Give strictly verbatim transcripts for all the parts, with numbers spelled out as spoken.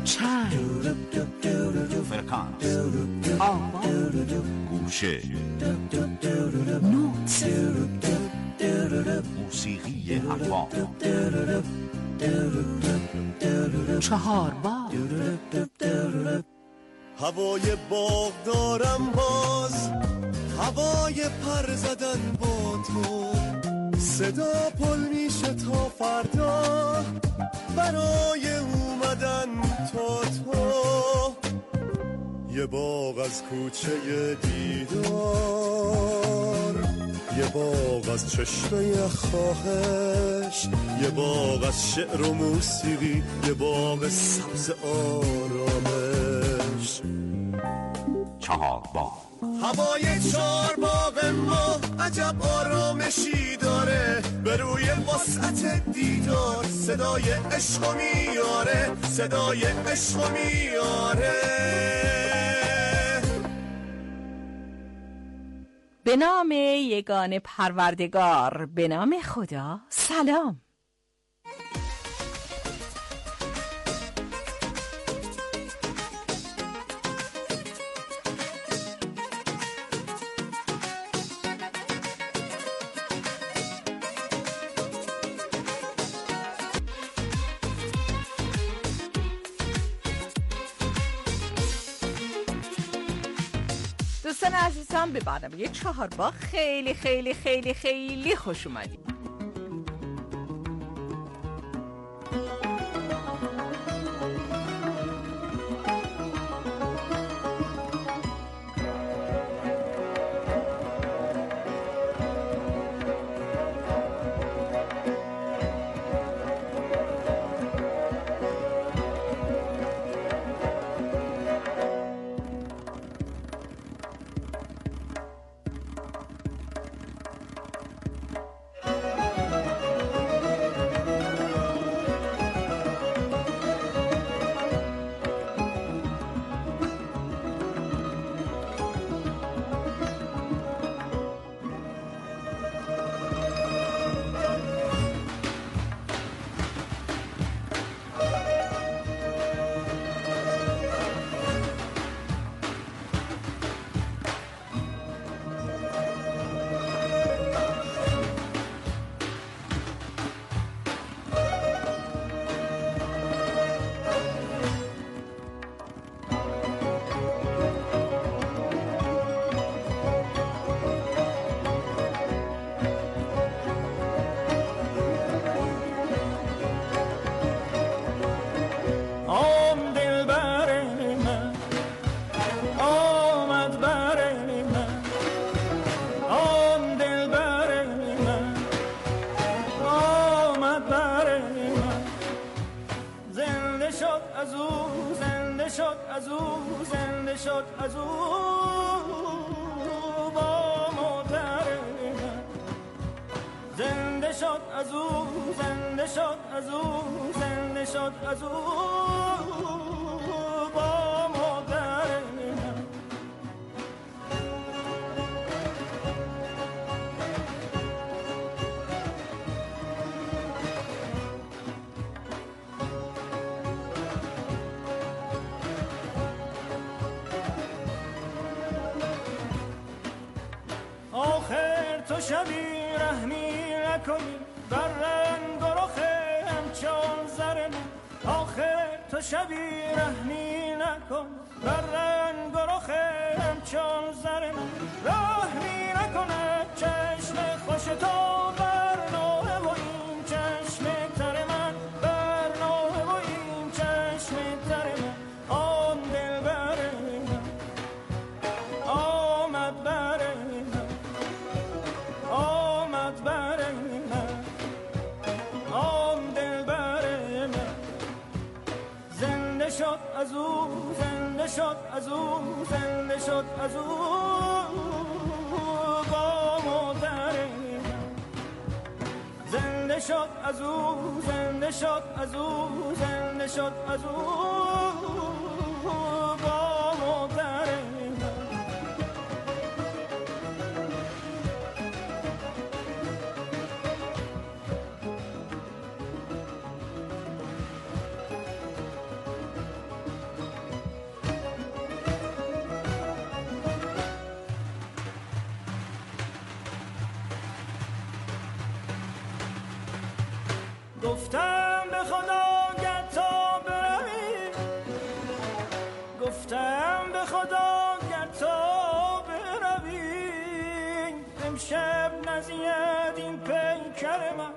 چند فرکانس آواز گوشه نوت موسیقی ارواح چهار بار هوای باغ دارم باز، هوای پر زدن با تو، صدا پل میشه تا فردا برای اومدن تا تو. یه باغ از کوچه دیدار، یه باغ از چشمه خواهش، یه باغ از شعر و موسیقی، یه باغ سبز آرامش. چهار باغ هوای چهار باغ ما عجب آرامشی داره، به روی وسعت دیدار صدای عشق میاره، صدای عشق میاره. به نام یگان پروردگار، به نام خدا. سلام. دوستان عزیزم، به برنامه چهار باغ خیلی خیلی خیلی خیلی خوش اومدید. آخر تو شبی رحمی نکنی بر رنگ و رخ همچون زر من، آخر تو شبی رحمی نکن بر رنگ و رخ همچون زر من، رحمی نکنه چشم خوش تو بر نوه و این چشم تر من، بر نوه و این چشم تر من. آن دل بر من آمد بر من، آمد بر من، آن دل بر من. زنده شد از او، زنده شد از او، زنده شد از او با مادر من. زنده شد از او، زنده شد از او، زنده شد از او با مادر من. گفتم به خدا گر تا بروی، گفتم به خدا گر تا بروی، امشب نزید این پیکر من.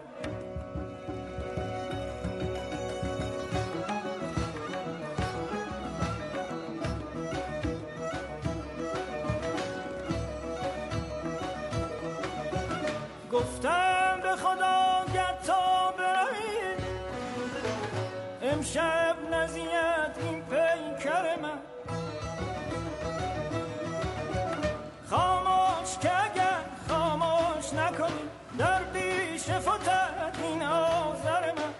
گفتم به خدا گر تا بروی، امشب نزید این پیکر من. خاموش که اگر خاموش نکنی، در پیش فتد این آذر من.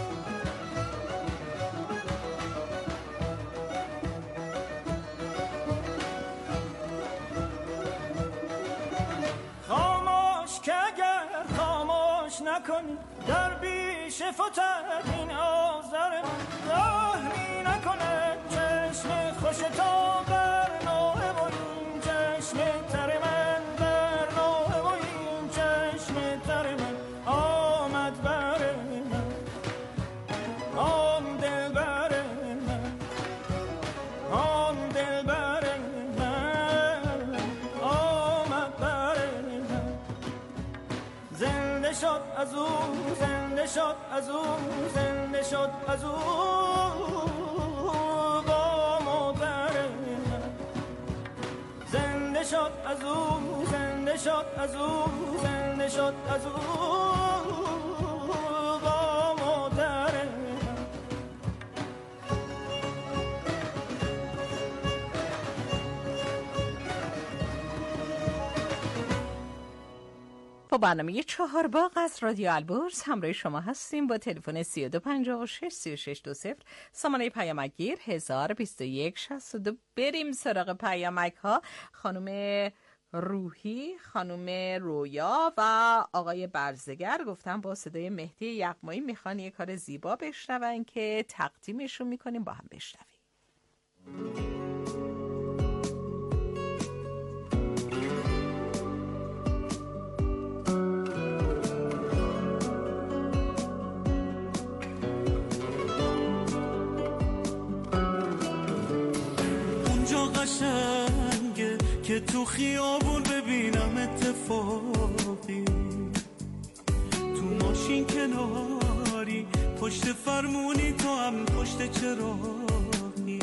خاموش که اگر خاموش نکنی، در پیش فتد این آذر من. زهری نکنه چشم خوش تو بر نوه و این چشم تر من، بر نوه و این چشم تر من. آمد بر من، آن دل بر من، آن دل بر من، آمد بر من. زنده شد از او، زنده شد از او، زنده شد از او با مادر من. زنده شد از او، زنده شد از او، زنده شد از او با مادر من. با برنامه چهار باغ از رادیو البرز همراه شما هستیم با تلفن سی و دو پنجاه و شش سی و شش دو صفر، سامانه پیامک گیر هزار و بیست و یک شصت و دو. بریم سراغ پیامک ها. خانم روحی، خانم رویا و آقای برزگر گفتن با صدای مهدی یغمایی میخوان یه کار زیبا بشنون که تقدیمشون میکنیم، با هم بشنویم. قشنگه که تو خیابون ببینم اتفاقی، تو ماشین کناری پشت فرمونی، تو هم پشت چراغی.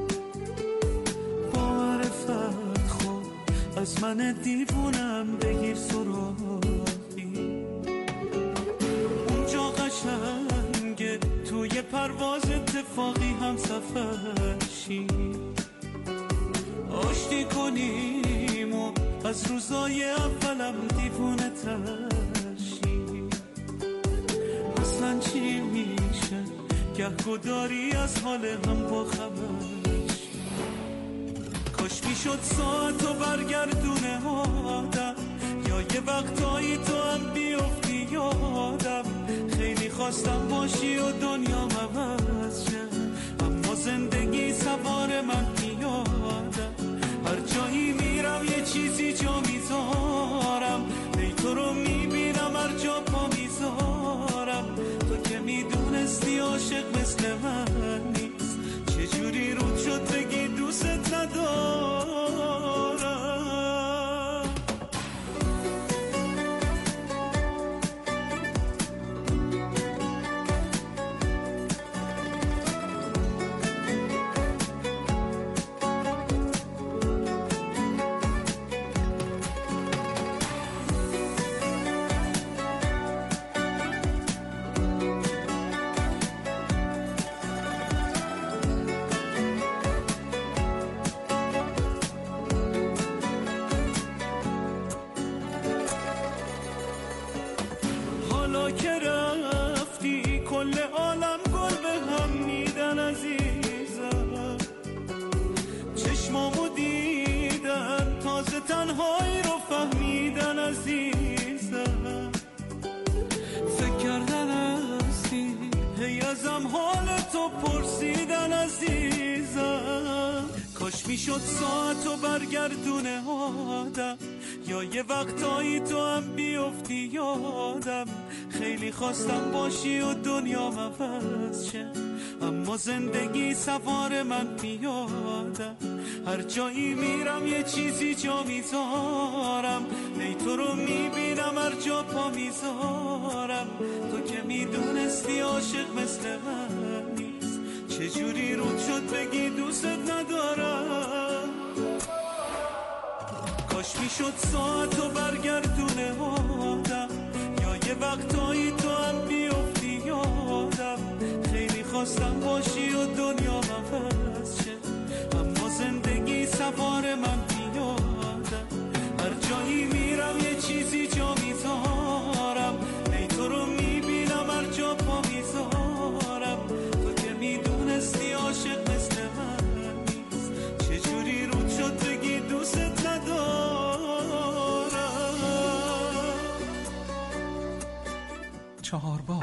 با معرفت خواب از من دیوونم بگیر سراغی. اونجا قشنگه توی پرواز اتفاقی هم سفر شی، آشتی کنیم و از روزای اولم دیوونه ترشی. اصلا چی میشه گه داری از حال هم با خبرشی. کاش میشد ساعتو برگردونه آدم، یا یه وقتایی تو هم بیفتی یادم. خیلی خواستم باشی و دنیا عوض شه، اما زندگی سوار من میادم. هر جایی میرم یه چیزی جا میذارم، ای تو رو میبینم هر جا پا میذارم. تو که میدونستی عاشق مثل من نیست، چجوری رود شد بگی دوست ندارم. تنهایی رو فهمیدن عزیزم، فکر کردن هستی هی ازم حال تو پرسیدن عزیزم. کاش میشد ساعتو برگردونه آدم، یا یه وقتایی تو هم بیفتی یادم. خیلی خواستم باشی و دنیا عوض شه، اما زندگی سوار من میادم. هر جایی میرم یه چیزی جا میذارم، ای تو رو میبینم هر جا پا میذارم. تو که میدونستی عاشق مثل من نیست، چجوری رود شد بگی دوست ندارم. کاش میشد ساعت و برگردونه آدم، یا یه وقتایی تو هم بیفتی یادم. خیلی خواستم باشی و دنیا عوض شه، اما زندگی سوار من میادم. هر جایی میرم یه چیزی جا میذارم، ای تو رو میبینم هر جا پا میذارم. تو که میدونستی عاشق مثل من نیست، چجوری رود شد بگی دوست ندارم. چهارباغ.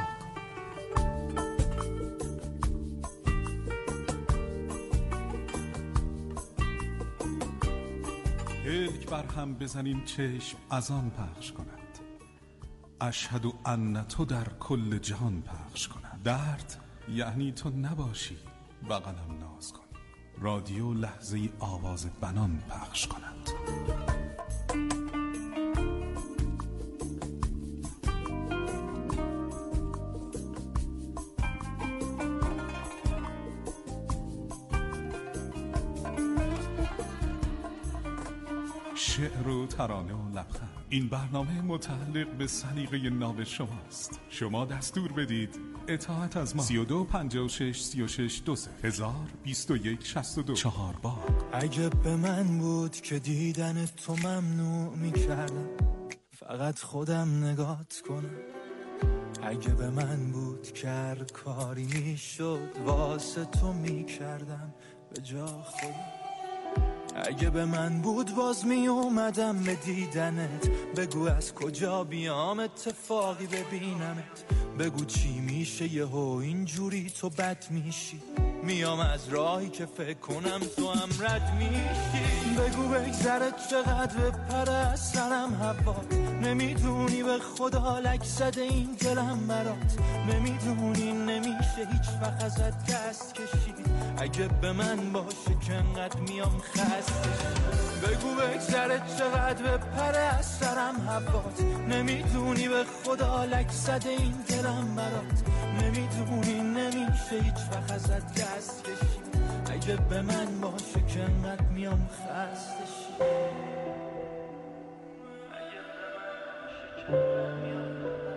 پلک بر هم بزنیم چشم از آن پخش کند، اشهد ان تو در کل جهان پخش کند. درد یعنی تو نباشی بغلم ناز کن، رادیو لحظه ای آواز بنان پخش کند. شعر و ترانه و لبخند، این برنامه متعلق به سلیقه ناب شماست. شما دستور بدید، اطاعت از ما. سی و دو پنجاه و شش سی و شش دو سه هزار بیست و یک شصت و دو. چهارباغ. اگه به من بود که دیدن تو ممنوع میکردم، فقط خودم نگات کنم. اگه به من بود که هر کاری میشد واسه تو میکردم به جا خودم. اگه به من بود باز می اومدم به دیدنت، بگو از کجا بیام اتفاقی ببینمت. بگو چی میشه یهو اینجوری تو بد میشی، میام از راهی که فکر کنم تو هم رد میشی. بگو بگذره چقدر بپره از سرم هوات، نمیدونی به خدا لک زده این دلم برات. نمیدونی نمیشه هیچ وقت ازت دست کشید، اگه به من باشه که انقدر میام خسته. بگو بگذره چقدر بپره از سرم هوات، نمیدونی به خدا لک زده این دلم برات. نمیدونی نمیشه هیچ وقت ازت دست کشید، اگه به من باشه که انقدر میام خسته شی. اگه به من باشه که انقدر میام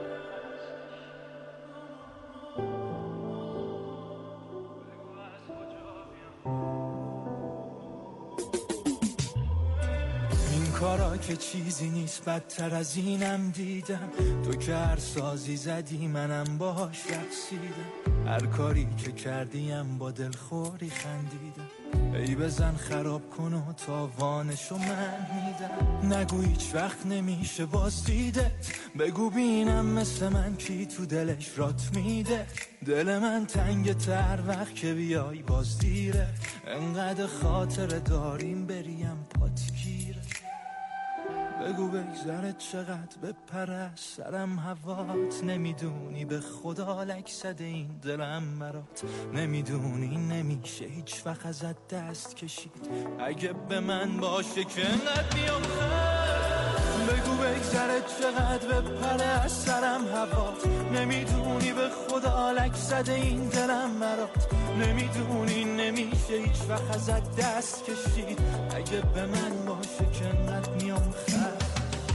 کارا که چیزی نیست بدتر از اینم دیدم. تو که هر سازی زدی منم باهاش رقصیدم، هر کاری که کردیم با دلخوری خندیدم. ای بزن خراب کن و تاوانشو من میدم. نگو هیچ وقت نمیشه باز دیدت، بگو بینم مثل من کی تو دلش رات میده. دل من تنگ تر وقت که بیای باز دیره، انقدر خاطر داریم بریم پات گیره. بگو بگذره چقدر بپره سرم هوات، نمیدونی به خدا لک زده این دلم برات. نمیدونی نمیشه هیچ وقت ازت دست کشید، اگه به من باشه که انقدر میام خست. بگو بگذره چقدر بپره سرم هوات، نمیدونی به خدا لک زده این دلم برات. نمیدونی نمیشه هیچ وقت ازت دست کشید، اگه به من باشه که انقدر میام خست.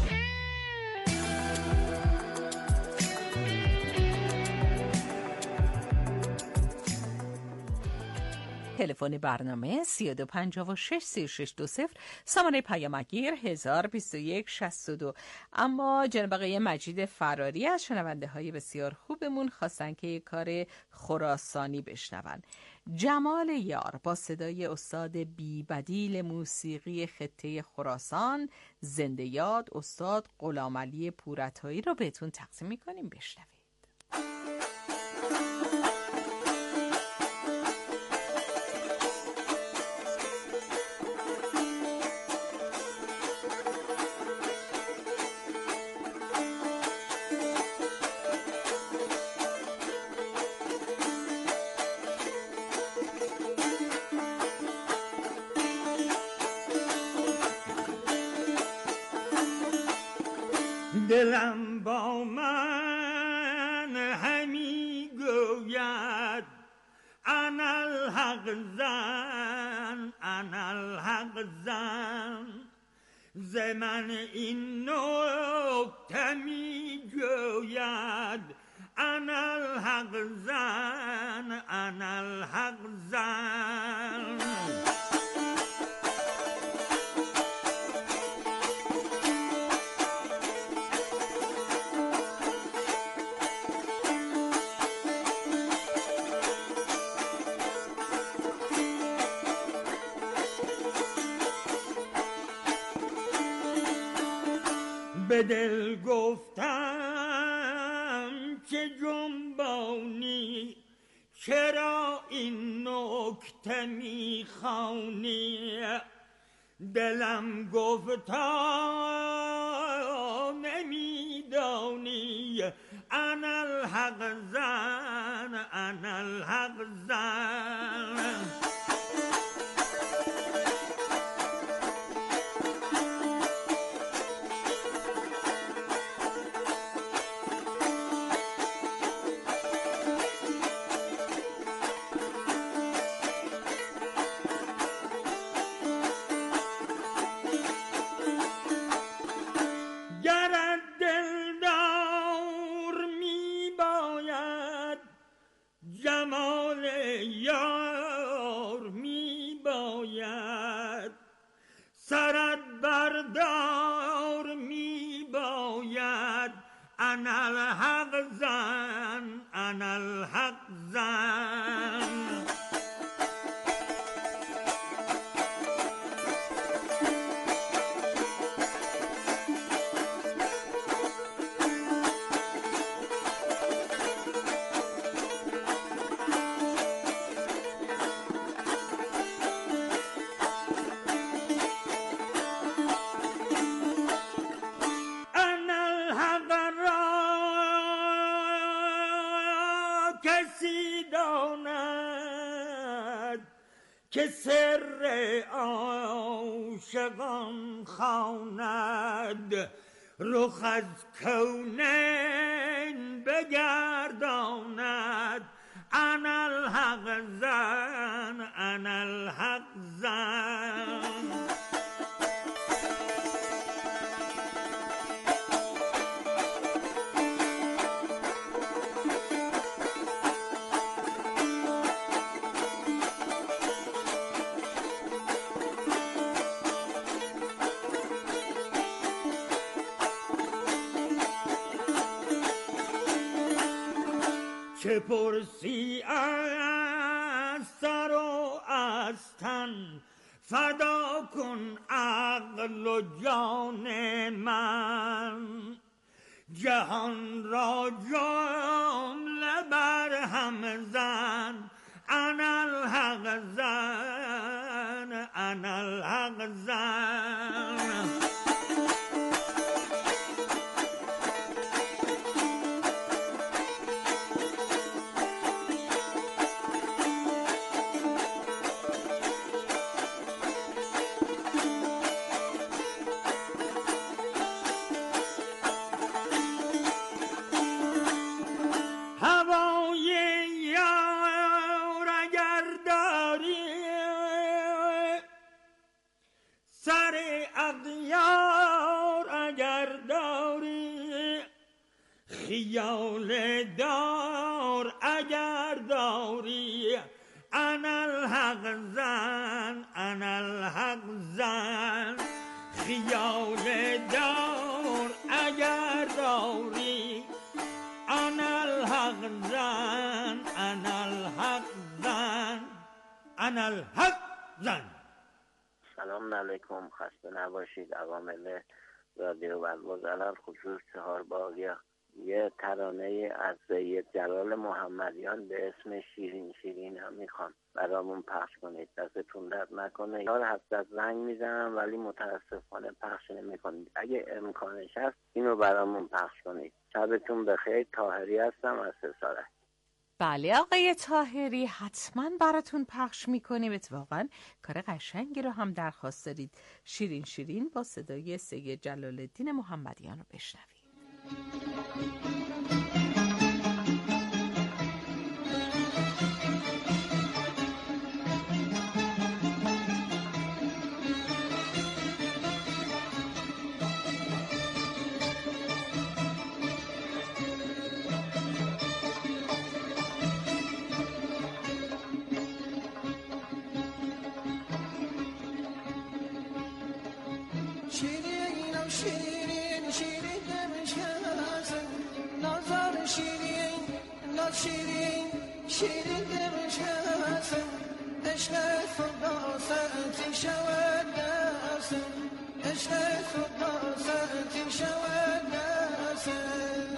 تلفن برنامه سی و دو پنجاه و شش سی و شش دو صفر، سامانه پیامگیر هزار بیست و یک شصت و دو. اما جناب آقای مجید فراری از شنونده های بسیار خوبمون خواستن که یک کار خراسانی بشنون. جمال یار با صدای استاد بی بدیل موسیقی خطه خراسان، زنده یاد استاد غلامعلی پورعطایی رو بهتون تقدیم می‌کنیم. بشنوید. دلم با من همی گوید انا الحق زن انا الحق زن ز من این نکته می جوید انا الحق زن انا الحق زن به دل گفتم که جنبانی چرا این نکته میخوانی دلم گفتا نمیدانی انا الحق زن انا الحق زن جمال یار می باید سرت بردار می باید انا الحق زن انا الحق زن که سر عاشقان خواند رخ از کونین بگرداند انا الحق زن انا الحق زن چه پرسی از سر و از تن فدا کن عقل و جان من جهان را جمله بر هم زن انا الحق زن انا الحق زن خیال دار اگر داری انا الحق زن انا الحق زن خیال دار اگر داری انا الحق زن انا الحق زن انا الحق زن. سلام علیکم، خسته نباشید. عوامل رادیو بلباز علل خصوص چهار باغ یه ترانه از سید جلال محمدیان به اسم شیرین شیرین هم میخوام برامون پخش کنید. دستتون درد نکنه. یار هفته زنگ میزنم ولی متاسفانه پخش نمیکنید. اگه امکانش هست اینو برامون پخش کنید. شبتون بخیر. طاهری هستم از سساره. بله آقای طاهری، حتما براتون پخش میکنیم. اتفاقا کار قشنگی رو هم درخواست دارید. شیرین شیرین با صدای سید جلال الدین محمدیان رو بشنوید. شیرینم شیرین شیرین دمشکم نازار شیرین ناز شیرین شیرین دمشکم عشق خدا سرتی شود دستم عشق خدا سرتی شود دستم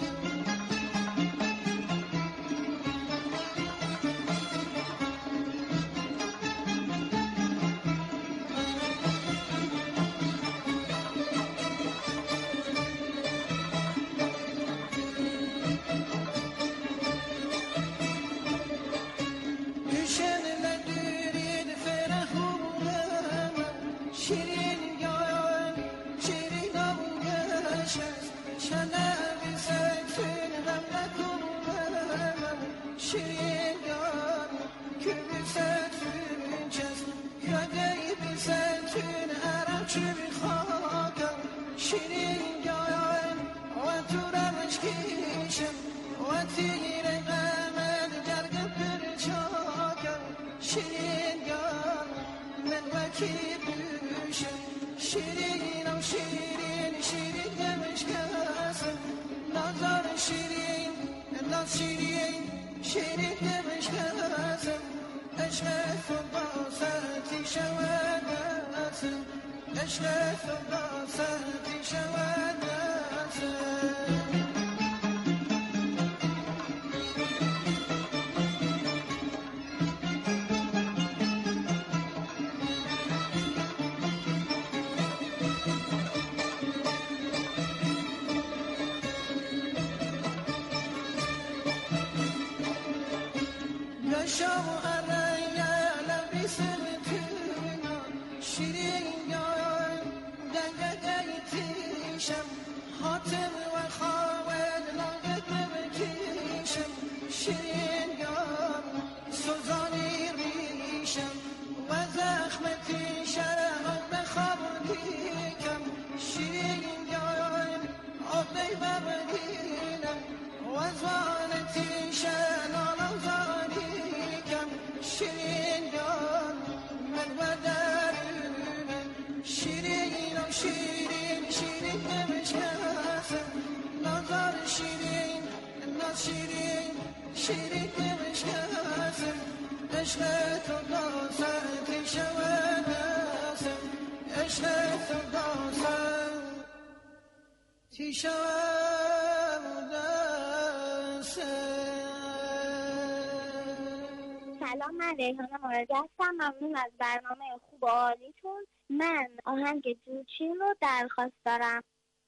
سلام، من ریحانه مرادی هستم. ممنون از برنامه خوب و عالیتون. من آهنگ جوچین رو درخواست دارم.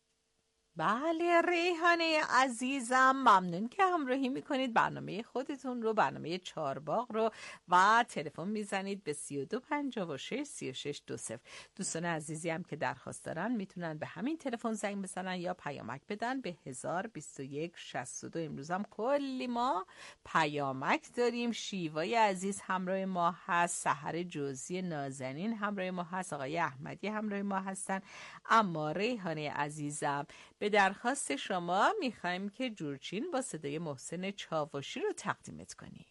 بله ریحانه عزیزم، ممنون که همراهی میکنید برنامه خودتون رو، برنامه چهارباغ رو، و تلفن میزنید به سی و دو پنجاه و شش سی و شش دو صفر. دوستان عزیزی هم که درخواست دارن میتونن به همین تلفن زنگ بزنن یا پیامک بدن به هزار و بیست و یک شصت و دو. امروز هم کلی ما پیامک داریم. شیوای عزیز همراه ما هست، سحر جوزی نازنین همراه ما هست، آقای احمدی همراه ما هستن. اما ریحانه عزیزم، به درخواست شما میخوایم که جورچین با صدای محسن چاوشی رو تقدیمت کنی.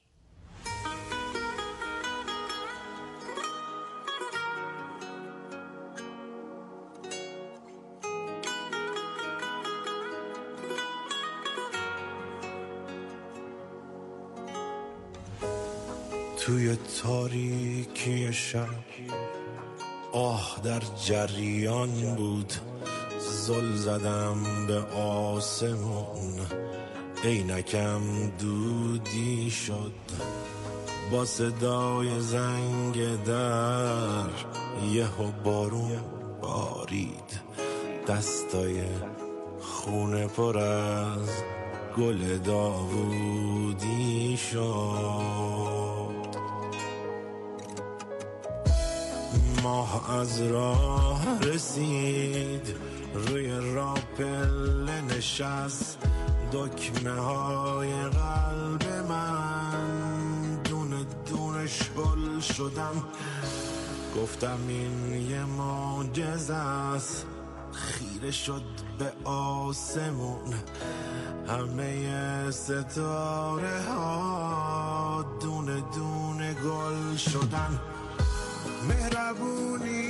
توی تاریکی شب آه در جریان بود، زل زدم به آسمون، عینکم دودی شد با صدای زنگ در، یهو بارون بارید، دستای خونه پر از گل داوودی شد. ماه از راه رسید، روی راه پله نشست، دکمه های قلب من دونه دونه شل شدن. گفتم این یه معجزه است، خیره شد به آسمون، همه ستاره ها دونه دونه گل شدن. مهربونی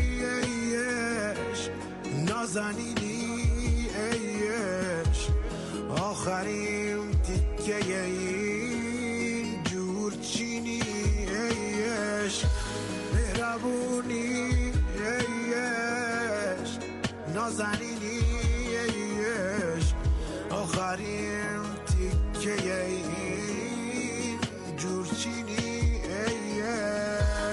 ایش، نازنینی ایش، آخرین تیکه این جورچینی ایش. مهربونی ایش، نازنینی ایش، آخرین تیکه این جورچینی ایش.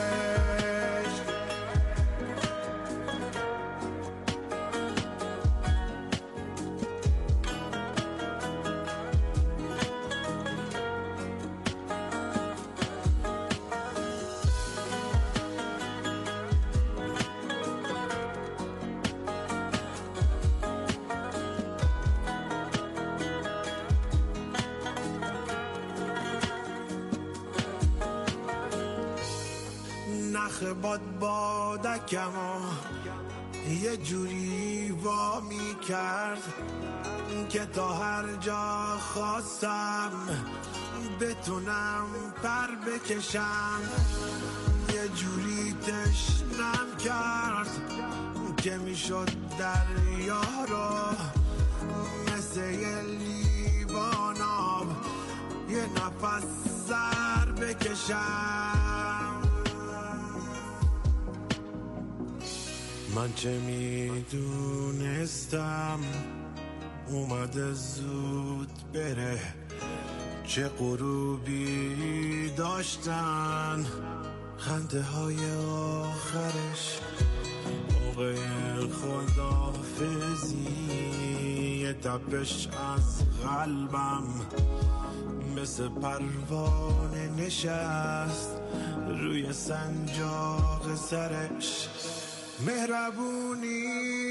نخ باد بادکمو یه جوری وا می کرد که تا هر جا خواستم بتونم پر بکشم. یه جوری تشنم کرد که میشد دریا رو مثل یه لیوان آب یه نفس سر بکشم. من چه میدونستم اومده زود بره، چه غروبی داشتن خنده های آخرش. موقع خداحافظی یه تپش از قلبم مثل پروانه نشست روی سنجاق سرش. مهربونی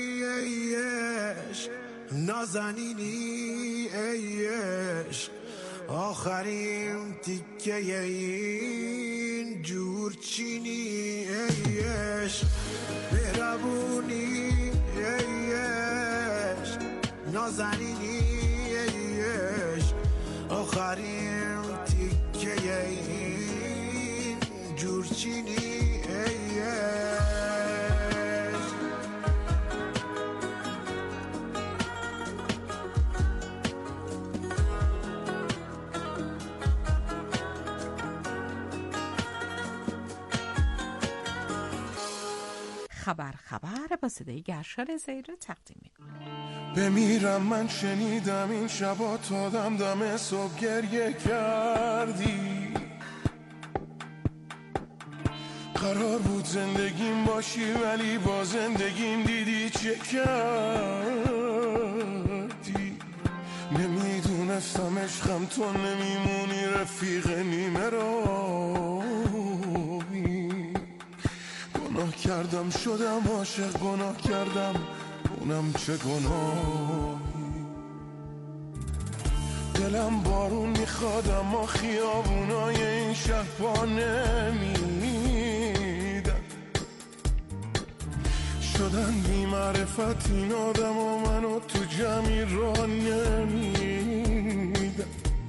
ایش، نازنینی ایش، آخرین تیکه این جورچینی ایش. مهربونی ایش، نازنینی ایش، آخرین تیکه این جورچینی ایش. خبر خبر با صدای گرشال زیرو تقدیم میکنه. بمیرم من شنیدم این شبا تا دم دم صبح گریه کردی. قرار بود زندگیم باشی ولی با زندگیم دیدی چه کردی. نمیدونستم عشقم تو نمیمونی رفیق نیمه روی. گناه کردم شدم عاشق، گناه کردم اونم چه گناهی. دلم بارون میخواد اما خیابونای این شهر پا نمیدن. شدن بی معرفت این آدم و منو تو جمعی را نمیدن.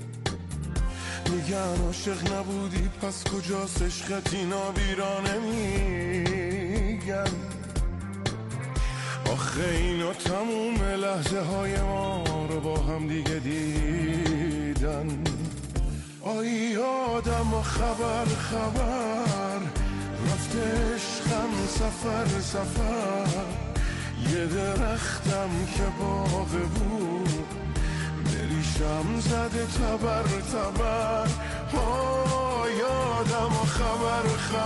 میگن عاشق نبودی پس کجاست عشقت اینا بیرا نمیگن. آخه اینا تموم لحظه های ما رو با هم دیگه دیدن. آی آدم و خبر خبر رفته عشقم سفر سفر. یه درختم که باغ بود بریشم زده تبر تبر. آی آدم و خبر خبر